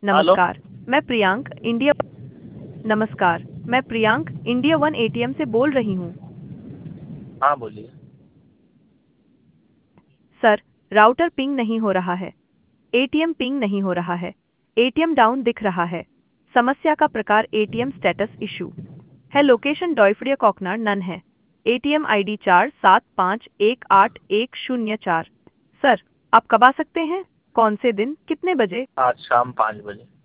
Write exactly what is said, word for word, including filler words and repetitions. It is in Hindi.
हेलो। नमस्कार, मैं प्रियांक इंडिया नमस्कार, मैं प्रियांक इंडिया वन एटीएम से बोल रही हूँ। हाँ बोलिए। सर, राउटर पिंग नहीं हो रहा है। एटीएम पिंग नहीं हो रहा है। एटीएम डाउन दिख रहा है। समस्या का प्रकार एटीएम स्टेटस इशू है। लोकेशन डॉयफ्रिया कॉकनार नन है। एटीएम आईडी चार सात पाँच एक आठ एक शून्य चार। सर, आप कब आ सकते हैं? कौन से दिन, कितने बजे? आज शाम पाँच बजे।